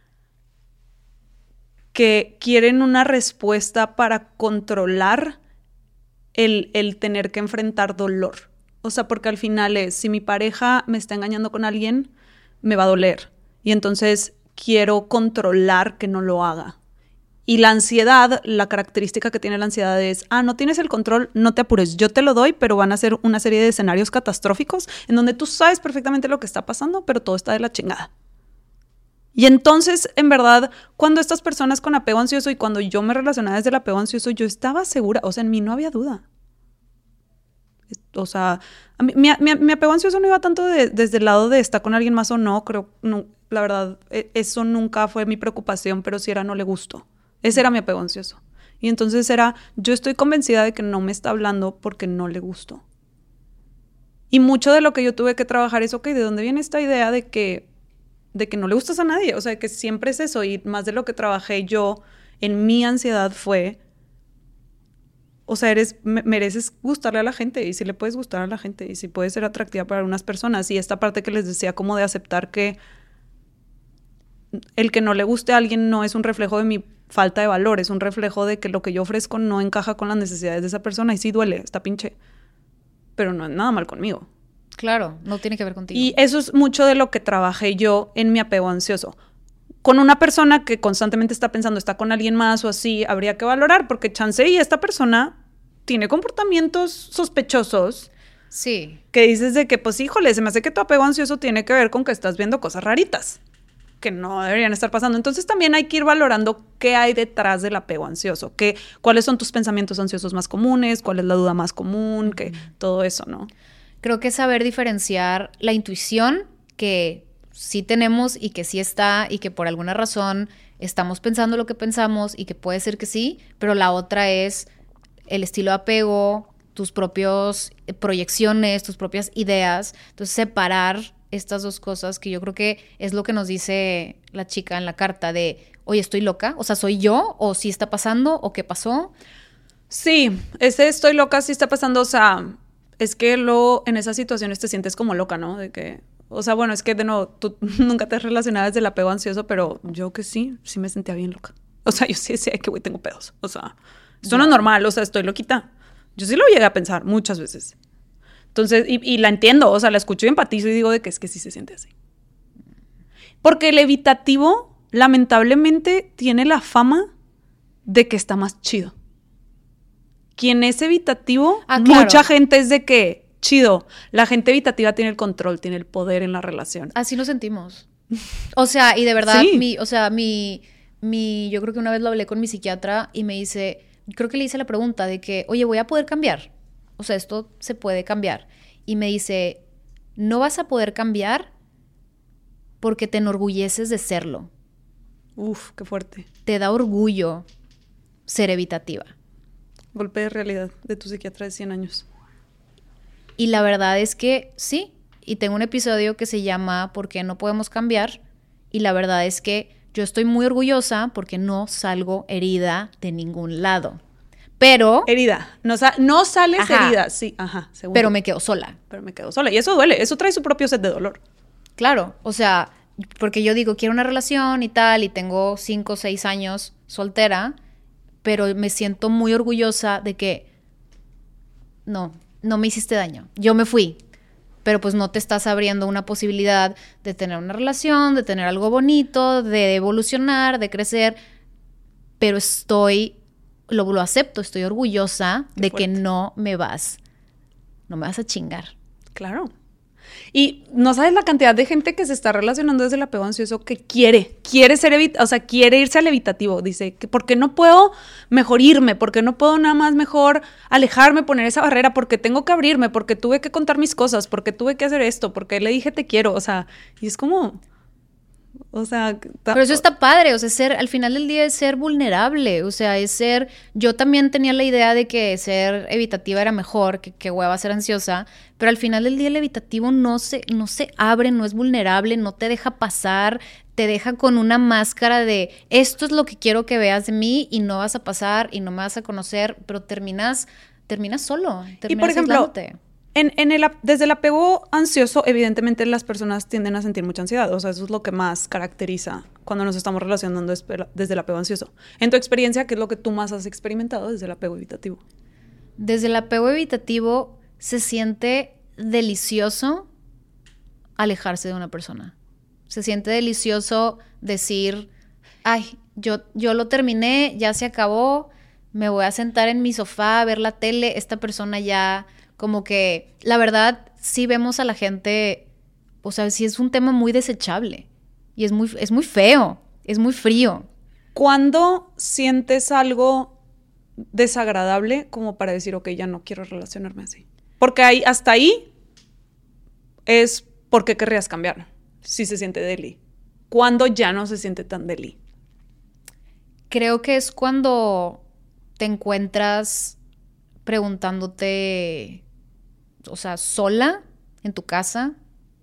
que quieren una respuesta para controlar el tener que enfrentar dolor. O sea, porque al final si mi pareja me está engañando con alguien, me va a doler. Y entonces quiero controlar que no lo haga. Y la ansiedad, la característica que tiene la ansiedad es, no tienes el control, no te apures, yo te lo doy, pero van a ser una serie de escenarios catastróficos en donde tú sabes perfectamente lo que está pasando, pero todo está de la chingada. Y entonces, en verdad, cuando estas personas con apego ansioso y cuando yo me relacionaba desde el apego ansioso, yo estaba segura, o sea, en mí no había duda. O sea, mi apego ansioso no iba tanto desde el lado de estar con alguien más o no, creo, no, la verdad, eso nunca fue mi preocupación, pero sí era no le gustó. Ese era mi apego ansioso. Y entonces yo estoy convencida de que no me está hablando porque no le gustó. Y mucho de lo que yo tuve que trabajar es, ok, ¿de dónde viene esta idea de que no le gustas a nadie? O sea, que siempre es eso. Y más de lo que trabajé yo en mi ansiedad fue, o sea, mereces gustarle a la gente. Y si le puedes gustar a la gente. Y si puedes ser atractiva para unas personas. Y esta parte que les decía como de aceptar que el que no le guste a alguien no es un reflejo de mi falta de valor, es un reflejo de que lo que yo ofrezco no encaja con las necesidades de esa persona y sí duele, está pinche, pero no es nada mal conmigo. Claro, no tiene que ver contigo. Y eso es mucho de lo que trabajé yo en mi apego ansioso. Con una persona que constantemente está pensando, está con alguien más o así, habría que valorar, porque chance y esta persona tiene comportamientos sospechosos. Sí. Que dices de que, pues, híjole, se me hace que tu apego ansioso tiene que ver con que estás viendo cosas raritas que no deberían estar pasando. Entonces también hay que ir valorando qué hay detrás del apego ansioso, cuáles son tus pensamientos ansiosos más comunes, cuál es la duda más común, todo eso, ¿no? Creo que saber diferenciar la intuición que sí tenemos y que sí está y que por alguna razón estamos pensando lo que pensamos y que puede ser que sí, pero la otra es el estilo de apego, tus propias proyecciones, tus propias ideas. Entonces, separar estas dos cosas, que yo creo que es lo que nos dice la chica en la carta de, oye, ¿estoy loca? O sea, ¿soy yo? ¿O sí está pasando? ¿O qué pasó? Sí, ese estoy loca sí está pasando, o sea, es que luego en esas situaciones te sientes como loca, ¿no? De que, o sea, bueno, es que de nuevo, tú nunca te has relacionado desde el apego ansioso, pero yo que sí me sentía bien loca. O sea, yo sí decía que, güey, tengo pedos. O sea, esto no es normal, o sea, estoy loquita. Yo sí lo llegué a pensar muchas veces. Entonces, y la entiendo, o sea, la escucho y empatizo y digo de que es que sí se siente así. Porque el evitativo, lamentablemente, tiene la fama de que está más chido. Quien es evitativo, claro. Mucha gente es de que, chido, la gente evitativa tiene el control, tiene el poder en la relación. Así nos sentimos. O sea, y de verdad, sí. Yo creo que una vez lo hablé con mi psiquiatra y me dice, creo que le hice la pregunta de que, oye, ¿voy a poder cambiar? O sea, esto se puede cambiar. Y me dice, no vas a poder cambiar porque te enorgulleces de serlo. Uf, qué fuerte. Te da orgullo ser evitativa. Golpe de realidad de tu psiquiatra de 100 años. Y la verdad es que sí. Y tengo un episodio que se llama ¿Por qué no podemos cambiar? Y la verdad es que yo estoy muy orgullosa porque no salgo herida de ningún lado. Pero... herida. No sales herida, sí. Ajá. Segundo. Pero me quedo sola. Y eso duele. Eso trae su propio set de dolor. Claro. O sea, porque yo digo, quiero una relación y tal, y tengo 5 o 6 años soltera, pero me siento muy orgullosa de que no me hiciste daño. Yo me fui. Pero pues no te estás abriendo una posibilidad de tener una relación, de tener algo bonito, de evolucionar, de crecer. Pero lo acepto, estoy orgullosa de que no me vas a chingar. Claro. Y no sabes la cantidad de gente que se está relacionando desde el apego ansioso que quiere ser quiere irse al evitativo. Dice, ¿por qué no puedo mejor irme? ¿Por qué no puedo nada más mejor alejarme, poner esa barrera? Porque tengo que abrirme, porque tuve que contar mis cosas, porque tuve que hacer esto, porque le dije te quiero. O sea, y es como... O sea... Pero eso está padre, o sea, al final del día es ser vulnerable, o sea, es ser... Yo también tenía la idea de que ser evitativa era mejor, que hueva ser ansiosa, pero al final del día el evitativo no se abre, no es vulnerable, no te deja pasar, te deja con una máscara de esto es lo que quiero que veas de mí y no vas a pasar y no me vas a conocer, pero terminas solo, terminas y por ejemplo, aislándote. Desde el apego ansioso, evidentemente las personas tienden a sentir mucha ansiedad. O sea, eso es lo que más caracteriza cuando nos estamos relacionando desde el apego ansioso. En tu experiencia, ¿qué es lo que tú más has experimentado desde el apego evitativo? Desde el apego evitativo se siente delicioso alejarse de una persona. Se siente delicioso decir, ay, yo lo terminé, ya se acabó, me voy a sentar en mi sofá a ver la tele, esta persona ya... Como que, la verdad, sí vemos a la gente, o sea, sí es un tema muy desechable. Y es muy feo, es muy frío. ¿Cuándo sientes algo desagradable como para decir, ok, ya no quiero relacionarme así? Porque hasta ahí es porque querrías cambiar, si se siente deli. ¿Cuándo ya no se siente tan deli? Creo que es cuando te encuentras preguntándote... O sea, sola en tu casa,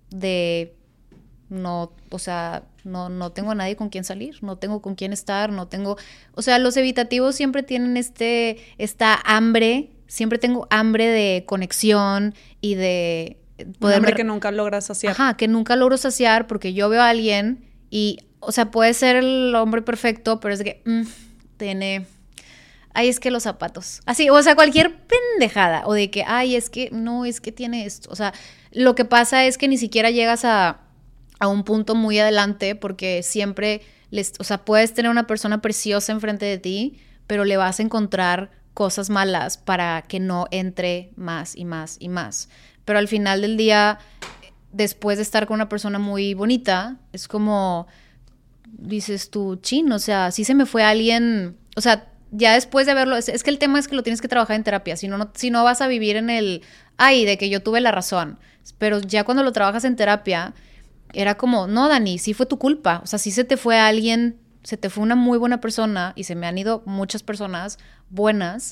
no tengo a nadie con quien salir, no tengo con quién estar, o sea, los evitativos siempre tienen esta hambre, siempre tengo hambre de conexión y de poder... hambre que nunca logras saciar. Ajá, que nunca logro saciar porque yo veo a alguien y, o sea, puede ser el hombre perfecto, pero es que tiene... Ay, es que los zapatos. Así, o sea, cualquier pendejada. O de que, ay, es que no, es que tiene esto. O sea, lo que pasa es que ni siquiera llegas a un punto muy adelante porque siempre, o sea, puedes tener una persona preciosa enfrente de ti, pero le vas a encontrar cosas malas para que no entre más y más y más. Pero al final del día, después de estar con una persona muy bonita, es como, dices tú, chin, o sea, sí se me fue alguien, o sea, ya después de verlo, es que el tema es que lo tienes que trabajar en terapia, si no vas a vivir en el, ay, de que yo tuve la razón, pero ya cuando lo trabajas en terapia, era como, no, Dani, sí fue tu culpa, o sea, sí se te fue alguien, se te fue una muy buena persona y se me han ido muchas personas buenas,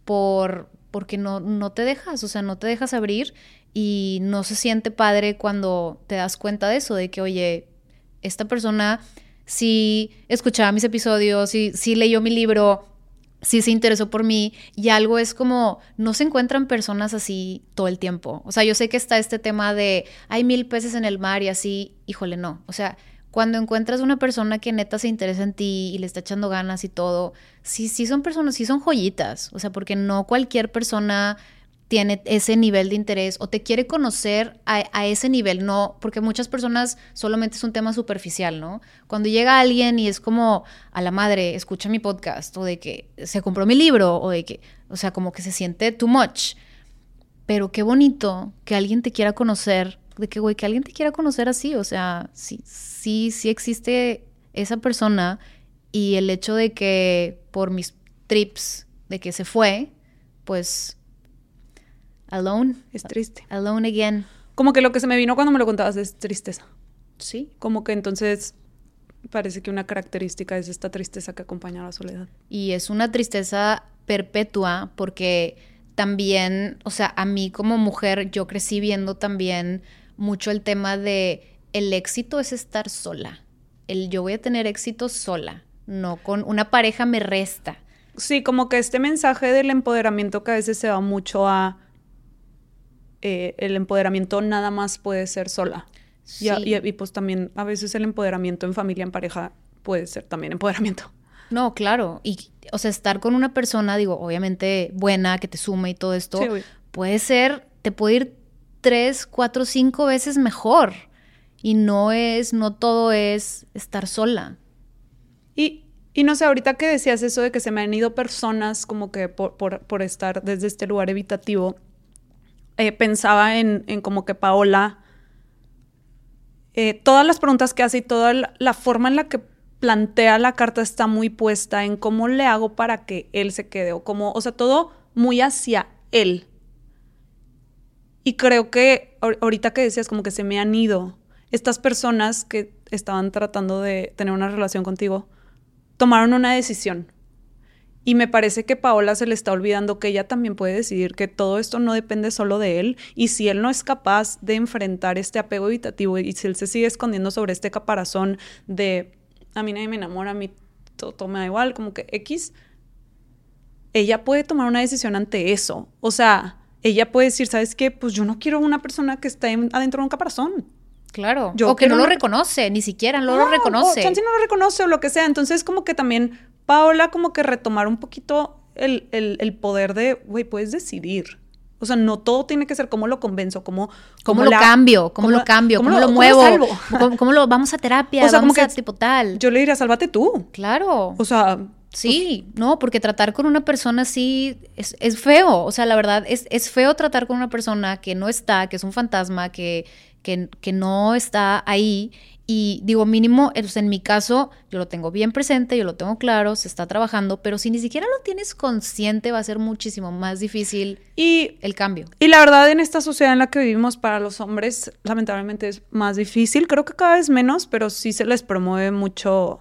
porque no te dejas, o sea, no te dejas abrir y no se siente padre cuando te das cuenta de eso, de que, oye, esta persona sí escuchaba mis episodios, sí leyó mi libro, sí se interesó por mí, y algo es como, no se encuentran personas así todo el tiempo. O sea, yo sé que está este tema de hay 1000 peces en el mar y así, híjole, no. O sea, cuando encuentras una persona que neta se interesa en ti y le está echando ganas y todo, sí son personas, sí son joyitas. O sea, porque no cualquier persona tiene ese nivel de interés o te quiere conocer a ese nivel, no, porque muchas personas solamente es un tema superficial, ¿no? Cuando llega alguien y es como, a la madre, escucha mi podcast, o de que se compró mi libro, o de que, o sea, como que se siente too much. Pero qué bonito que alguien te quiera conocer, de que, güey, que alguien te quiera conocer así, o sea, sí existe esa persona, y el hecho de que por mis trips, de que se fue, pues... Alone. Es triste. Alone again. Como que lo que se me vino cuando me lo contabas es tristeza. Sí. Como que entonces parece que una característica es esta tristeza que acompaña a la soledad. Y es una tristeza perpetua porque también, o sea, a mí como mujer yo crecí viendo también mucho el tema de el éxito es estar sola. Yo voy a tener éxito sola, no con una pareja me resta. Sí, como que este mensaje del empoderamiento que a veces se va mucho a... el empoderamiento nada más puede ser sola. Sí. Y pues también a veces el empoderamiento en familia, en pareja, puede ser también empoderamiento. No, claro. Y, o sea, estar con una persona, digo, obviamente buena, que te sume y todo esto, Sí, puede ser, te puede ir 3, 4, 5 veces mejor. Y no todo es estar sola. Y no sé, ahorita que decías eso de que se me han ido personas como que por estar desde este lugar evitativo, pensaba en como que Paola, todas las preguntas que hace y toda la forma en la que plantea la carta está muy puesta en cómo le hago para que él se quede, o sea, todo muy hacia él. Y creo que ahorita que decías como que se me han ido, estas personas que estaban tratando de tener una relación contigo, tomaron una decisión. Y me parece que Paola se le está olvidando que ella también puede decidir que todo esto no depende solo de él. Y si él no es capaz de enfrentar este apego evitativo y si él se sigue escondiendo sobre este caparazón de a mí nadie me enamora, a mí todo me da igual, como que X, ella puede tomar una decisión ante eso. O sea, ella puede decir, ¿sabes qué? Pues yo no quiero una persona que esté adentro de un caparazón. Claro. O que no lo reconoce, ni siquiera no lo reconoce. O chance no lo reconoce o lo que sea. Entonces, como que también Paola como que retomar un poquito el poder de, güey, puedes decidir. O sea, no todo tiene que ser cómo lo convenzo, cómo lo cambio, cómo lo muevo, cómo lo vamos a terapia, o sea, vamos como a tipo tal. Yo le diría, sálvate tú. Claro. O sea... Sí, pues, no, porque tratar con una persona así es feo. O sea, la verdad, es feo tratar con una persona que no está, que es un fantasma, que no está ahí. Y digo, mínimo, en mi caso, yo lo tengo bien presente, yo lo tengo claro, se está trabajando, pero si ni siquiera lo tienes consciente, va a ser muchísimo más difícil el cambio. Y la verdad, en esta sociedad en la que vivimos, para los hombres, lamentablemente es más difícil. Creo que cada vez menos, pero sí se les promueve mucho,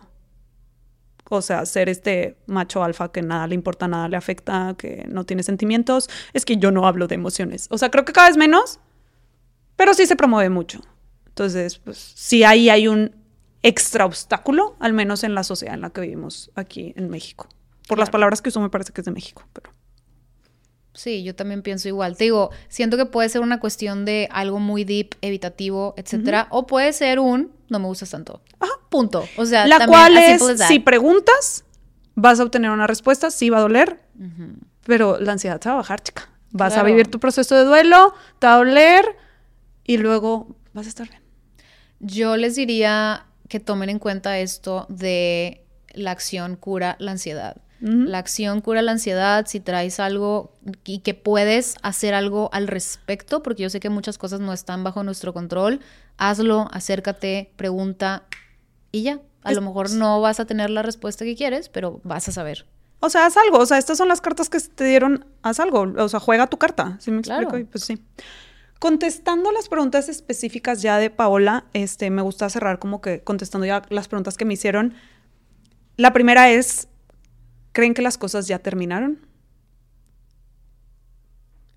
o sea, ser este macho alfa que nada le importa, nada le afecta, que no tiene sentimientos. Es que yo no hablo de emociones. O sea, creo que cada vez menos, pero sí se promueve mucho. Entonces, pues sí ahí hay un extra obstáculo, al menos en la sociedad en la que vivimos aquí en México. Por las palabras que uso me parece que es de México, pero... Sí, yo también pienso igual. Te digo, siento que puede ser una cuestión de algo muy deep, evitativo, etcétera, o puede ser no me gustas tanto. Ajá. Punto. O sea, la cual es, si preguntas, vas a obtener una respuesta, sí va a doler, pero la ansiedad se va a bajar, chica. Vas a vivir tu proceso de duelo, te va a doler y luego vas a estar bien. Yo les diría que tomen en cuenta esto de la acción cura la ansiedad. La acción cura la ansiedad si traes algo y que puedes hacer algo al respecto, porque yo sé que muchas cosas no están bajo nuestro control. Hazlo, acércate, pregunta y ya. A lo mejor no vas a tener la respuesta que quieres, pero vas a saber. O sea, haz algo. O sea, estas son las cartas que te dieron. Haz algo. O sea, juega tu carta. ¿Sí me explico? Claro. Y pues sí. Contestando las preguntas específicas ya de Paola, me gusta cerrar como que contestando ya las preguntas que me hicieron. La primera es, ¿creen que las cosas ya terminaron?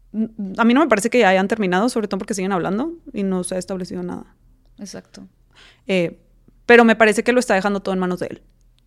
a mí no me parece que ya hayan terminado, sobre todo porque siguen hablando y no se ha establecido nada. Exacto. Pero me parece que lo está dejando todo en manos de él.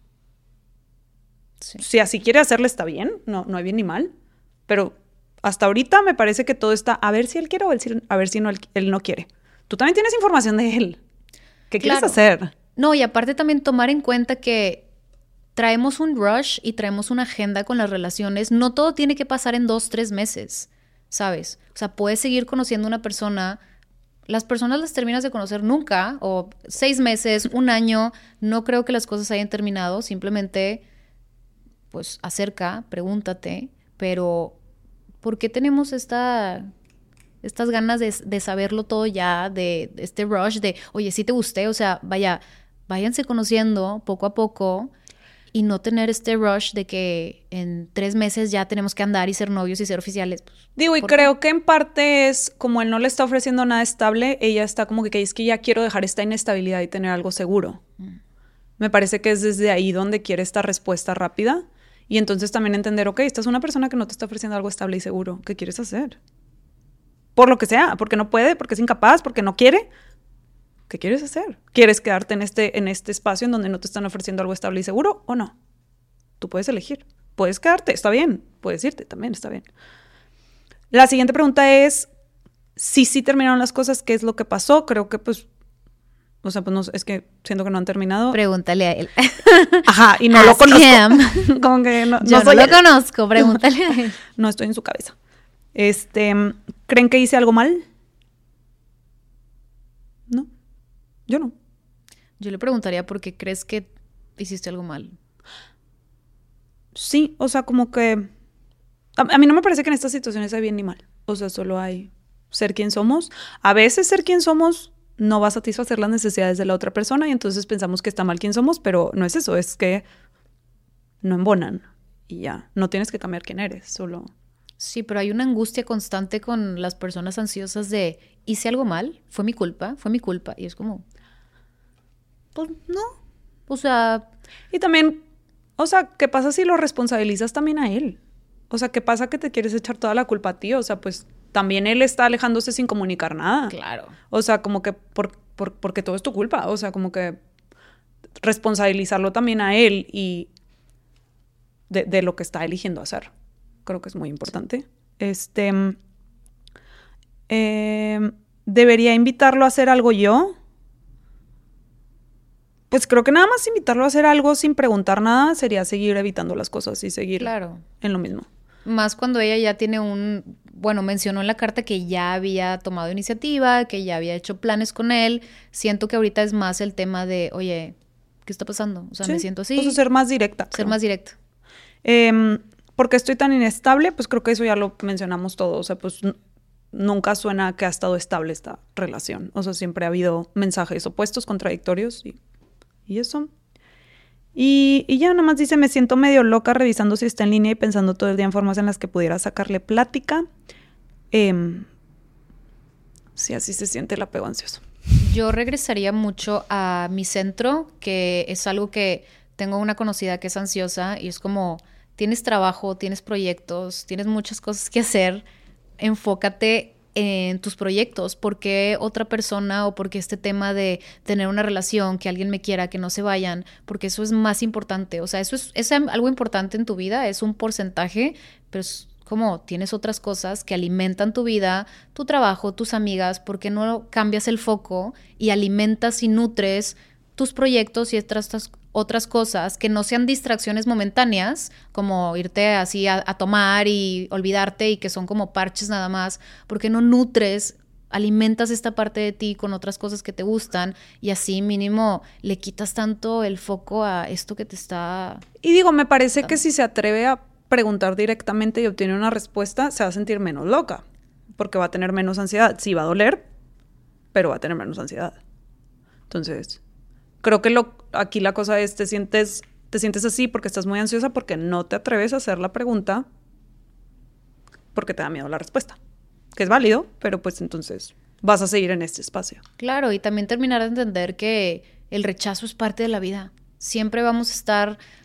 Sí. Si así quiere hacerle, está bien, no hay bien ni mal, pero hasta ahorita me parece que todo está a ver si él quiere o a ver si no, él no quiere. Tú también tienes información de él. ¿Qué quieres hacer? No, y aparte también tomar en cuenta que traemos un rush y traemos una agenda con las relaciones. No todo tiene que pasar en 2-3 meses, ¿sabes? O sea, puedes seguir conociendo a una persona. Las personas las terminas de conocer nunca, o 6 meses, 1 año. No creo que las cosas hayan terminado. Simplemente, pues, acerca, pregúntate. Pero, ¿por qué tenemos estas ganas de saberlo todo ya? De este rush de, oye, sí te gusté. O sea, váyanse conociendo poco a poco. Y no tener este rush de que en 3 meses ya tenemos que andar y ser novios y ser oficiales. Pues, digo, y creo que en parte es como él no le está ofreciendo nada estable, ella está como que es que ya quiero dejar esta inestabilidad y tener algo seguro. Me parece que es desde ahí donde quiere esta respuesta rápida. Y entonces también entender, ok, esta es una persona que no te está ofreciendo algo estable y seguro. ¿Qué quieres hacer? Por lo que sea, porque no puede, porque es incapaz, porque no quiere. ¿Qué quieres hacer? ¿Quieres quedarte en este espacio en donde no te están ofreciendo algo estable y seguro o no? Tú puedes elegir. Puedes quedarte, está bien. Puedes irte, también está bien. La siguiente pregunta es, si sí terminaron las cosas, ¿qué es lo que pasó? Creo que pues, o sea, pues no, es que siento que no han terminado. Pregúntale a él. Ajá, y no lo conozco. Como que yo no lo conozco, pregúntale a él. No estoy en su cabeza. ¿Creen que hice algo mal? No. Yo no. Yo le preguntaría por qué crees que hiciste algo mal. Sí, o sea, como que... A mí no me parece que en estas situaciones hay bien ni mal. O sea, solo hay ser quien somos. A veces ser quien somos no va a satisfacer las necesidades de la otra persona y entonces pensamos que está mal quien somos, pero no es eso, es que no embonan y ya. No tienes que cambiar quién eres, solo... Sí, pero hay una angustia constante con las personas ansiosas de ¿hice algo mal? ¿Fue mi culpa? Y es como... Pues no. O sea... Y también, o sea, ¿qué pasa si lo responsabilizas también a él? O sea, ¿qué pasa que te quieres echar toda la culpa a ti? O sea, pues también él está alejándose sin comunicar nada. Claro. O sea, como que porque todo es tu culpa. O sea, como que responsabilizarlo también a él y de lo que está eligiendo hacer. Creo que es muy importante. Sí. ¿Debería invitarlo a hacer algo yo? Pues creo que nada más invitarlo a hacer algo sin preguntar nada sería seguir evitando las cosas y seguir en lo mismo. Más cuando ella ya tiene bueno, mencionó en la carta que ya había tomado iniciativa, que ya había hecho planes con él. Siento que ahorita es más el tema de, oye, ¿qué está pasando? O sea, sí, me siento así. O sea, ser más directa. Ser más directa. ¿Por qué estoy tan inestable? Pues creo que eso ya lo mencionamos todo. O sea, pues nunca suena que ha estado estable esta relación. O sea, siempre ha habido mensajes opuestos, contradictorios y eso. Y ya nada más dice, me siento medio loca revisando si está en línea y pensando todo el día en formas en las que pudiera sacarle plática. Sí, así se siente el apego ansioso. Yo regresaría mucho a mi centro, que es algo que tengo una conocida que es ansiosa y es como, tienes trabajo, tienes proyectos, tienes muchas cosas que hacer, enfócate en tus proyectos. ¿Por qué otra persona o por qué este tema de tener una relación, que alguien me quiera, que no se vayan? Porque eso es más importante. O sea, eso es algo importante en tu vida, es un porcentaje, pero es como tienes otras cosas que alimentan tu vida, tu trabajo, tus amigas. ¿Por qué no cambias el foco y alimentas y nutres tus proyectos y otras cosas que no sean distracciones momentáneas, como irte así a tomar y olvidarte y que son como parches nada más? Porque no nutres, alimentas esta parte de ti con otras cosas que te gustan y así mínimo le quitas tanto el foco a esto que te está... Y digo, me parece que si se atreve a preguntar directamente y obtiene una respuesta, se va a sentir menos loca, porque va a tener menos ansiedad. Sí, va a doler, pero va a tener menos ansiedad. Entonces... creo que aquí la cosa es, te sientes así porque estás muy ansiosa, porque no te atreves a hacer la pregunta, porque te da miedo la respuesta. Que es válido, pero pues entonces vas a seguir en este espacio. Claro, y también terminar de entender que el rechazo es parte de la vida. Siempre vamos a estar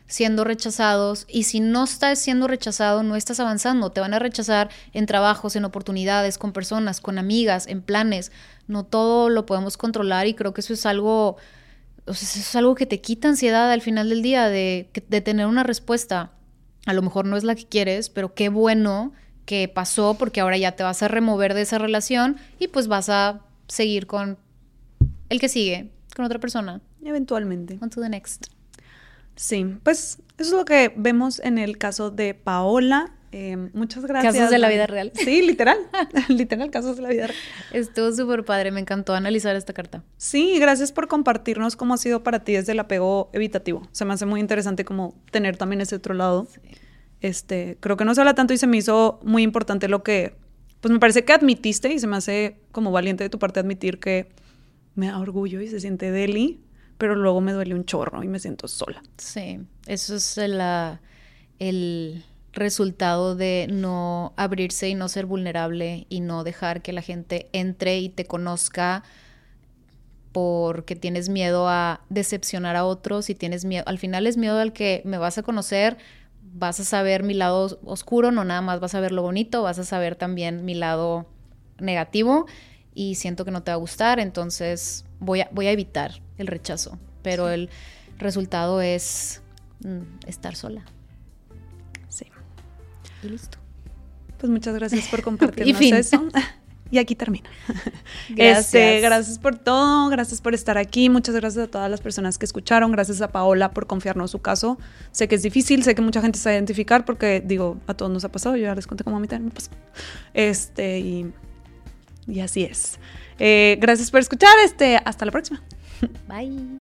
siendo rechazados, y si no estás siendo rechazado, no estás avanzando. Te van a rechazar en trabajos, en oportunidades, con personas, con amigas, en planes. No todo lo podemos controlar, y creo que eso es algo, o sea, eso es algo que te quita ansiedad al final del día, de tener una respuesta. A lo mejor no es la que quieres, pero qué bueno que pasó, porque ahora ya te vas a remover de esa relación y pues vas a seguir con el que sigue, con otra persona. Eventualmente. On to the next. Sí, pues eso es lo que vemos en el caso de Paola. Muchas gracias. Casos de la vida real. Sí, literal. Literal, casos de la vida real. Estuvo súper padre, me encantó analizar esta carta. Sí, gracias por compartirnos cómo ha sido para ti desde el apego evitativo. Se me hace muy interesante como tener también ese otro lado. Sí. Creo que no se habla tanto y se me hizo muy importante lo que, pues me parece que admitiste, y se me hace como valiente de tu parte admitir que me da orgullo y se siente deli, pero luego me duele un chorro y me siento sola. Sí, eso es el resultado de no abrirse y no ser vulnerable y no dejar que la gente entre y te conozca, porque tienes miedo a decepcionar a otros y tienes miedo, al final es miedo al que me vas a conocer, vas a saber mi lado oscuro, no nada más vas a ver lo bonito, vas a saber también mi lado negativo, y siento que no te va a gustar, entonces voy a evitar el rechazo, pero sí, el resultado es estar sola. Sí. Y listo. Pues muchas gracias por compartirnos eso. Y aquí termina. Gracias. Gracias por todo, gracias por estar aquí, muchas gracias a todas las personas que escucharon, gracias a Paola por confiarnos su caso. Sé que es difícil, sé que mucha gente se va a identificar porque, digo, a todos nos ha pasado, yo ya les conté cómo a mí también me pasó. Y así es. Gracias por escuchar, hasta la próxima. Bye.